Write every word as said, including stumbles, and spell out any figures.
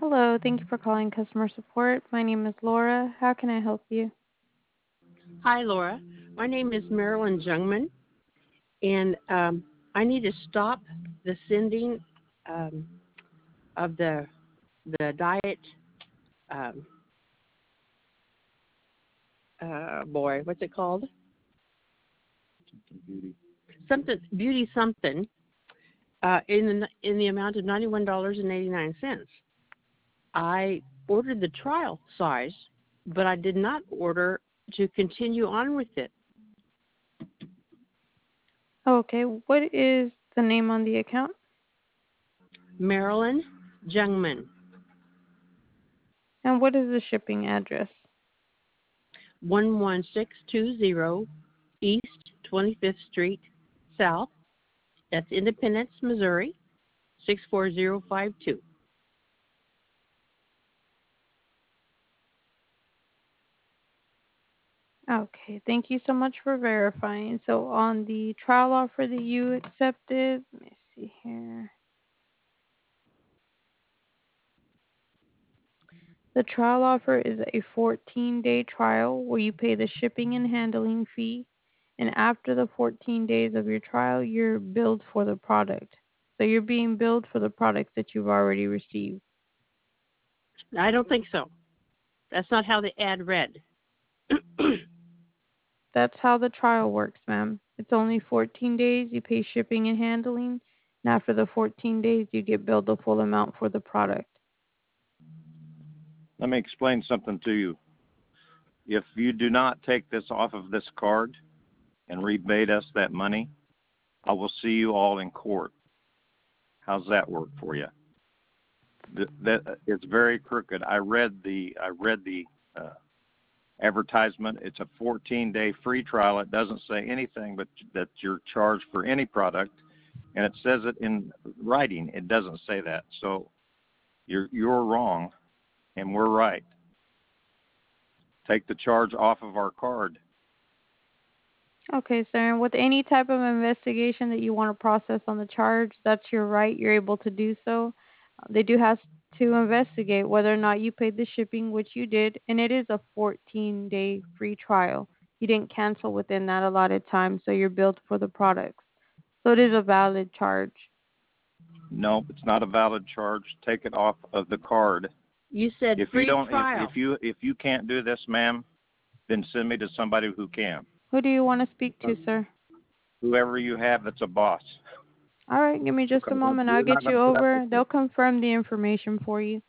Hello, thank you for calling customer support. My name is Laura. How can I help you? Hi, Laura. My name is Marilyn Jungman, and um, I need to stop the sending um, of the the diet. Um, uh, boy, what's it called? Beauty. Something beauty something uh, in the in the amount of ninety one dollars and eighty nine cents. I ordered the trial size, but I did not order to continue on with it. Okay, what is the name on the account? Marilyn Jungman, And what is the shipping address? one one six two zero East twenty-fifth Street South. That's Independence, Missouri, six four zero five two. Okay, thank you so much for verifying. So on the trial offer that you accepted, let me see here. The trial offer is a fourteen day trial where you pay the shipping and handling fee. And after the fourteen days of your trial, you're billed for the product. So you're being billed for the product that you've already received. I don't think so. That's not how the ad read. That's how the trial works, ma'am. It's only fourteen days. You pay shipping and handling. And after the fourteen days, you get billed the full amount for the product. Let me explain something to you. If you do not take this off of this card and rebate us that money, I will see you all in court. How's that work for you? That, that it's very crooked. I read the I read the uh, advertisement. It's a fourteen day free trial. It doesn't say anything but that you're charged for any product, and it says it in writing. It doesn't say that. So you're you're wrong, and we're right. Take the charge off of our card. Okay, sir. And with any type of investigation that you want to process on the charge, that's your right. You're able to do so. Uh, They do have to investigate whether or not you paid the shipping, which you did, and it is a fourteen day free trial. You didn't cancel within that allotted time, so you're billed for the products. So it is a valid charge. No, it's not a valid charge. Take it off of the card. You said If you free don't, if, trial. if you if you can't do this, ma'am, then send me to somebody who can. Who do you want to speak to, sir? Whoever you have that's a boss. All right, give me just a Because moment. I'll we're not get going you to put up with over. this. They'll confirm the information for you.